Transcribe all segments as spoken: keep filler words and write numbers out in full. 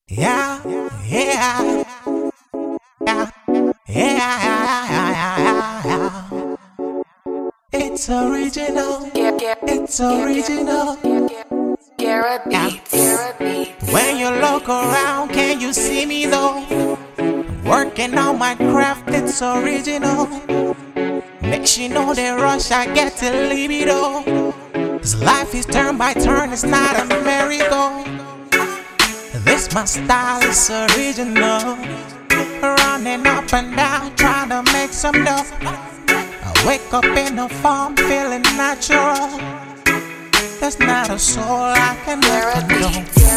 Yeah, yeah, yeah, yeah, yeah. It's original, it's original. Garrett Beats. When you look around, can you see me though? Working on my craft, it's original. Makes you know the rush I get to libido. Cause life is turn by turn, it's not a merry-go. This my style is original. Running up and down, trying to make some dough. I wake up in the farm feeling natural. There's not a soul I can let go.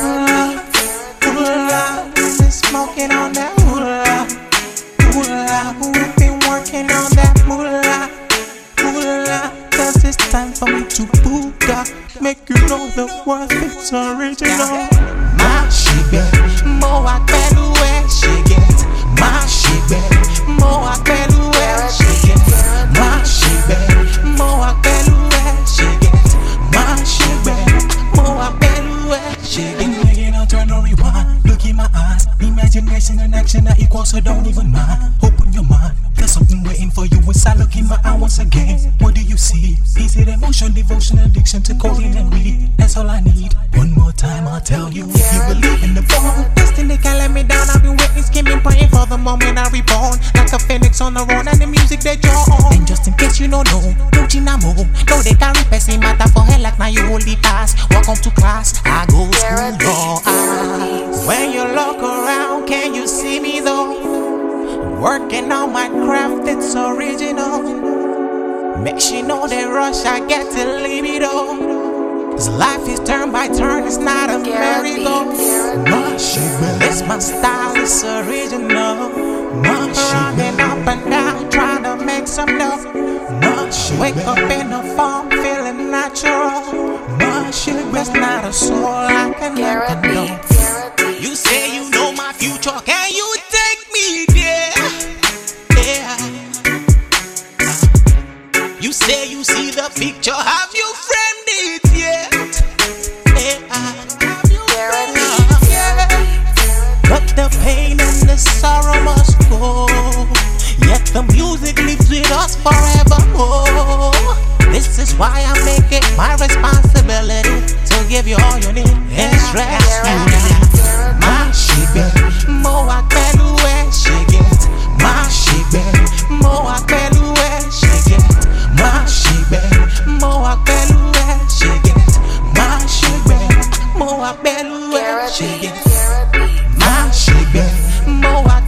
Hula, been smoking on that hula. Hula, we've been working on that hula. Hula, cause it's time for me to booga. Make you know the worth, it's original. My shigbe, mo akbeluwe shiget. My shigbe, mo akbeluwe shiget. My shigbe, mo akbeluwe shiget. My shigbe, mo akbeluwe shiget. Making a turn or rewind. Look in my eyes. Imagination and action are equal, so don't even mind. Open your mind. There's something waiting for you inside. Look in my eye once again. What do you see? Is it emotion, devotion, addiction to codeine and weed? That's all I need. One more time, I'll tell you. If you believe in the ball, Destiny can't let me down. I've been waiting, skimming, praying for the moment I reborn. Like a phoenix on the road and the music they draw on. And just in case you don't know, don't you know? No, they carry person matter for hell like now you hold the pass. Welcome to class, I go school door. Ah. When you look around, can you see me though? Working on my craft, it's original. Makes you know the rush I get to libido. Cause life is turn by turn, it's not a merry-go. my shigbe, This my style, it's original. my Running shigbe, up and down, trying to make some dough. my Wake up shigbe, in the farm, feeling natural. my shigbe. There's not a soul I can let Garrett know. Beats. You say you know my future, can you take me there? Yeah. You say you see the picture, have you framed it yet? Yeah. Have you framed it yet? But the pain and the sorrow must go. Yet the music lives with us forevermore. This is why I make it my responsibility to give you all you need and stress you down. My shigbe, mo akbeluwe shiget. My shigbe, mo akbeluwe shiget. My shigbe, mo akbeluwe shiget. My shigbe, mo akbeluwe shiget. My shigbe, mo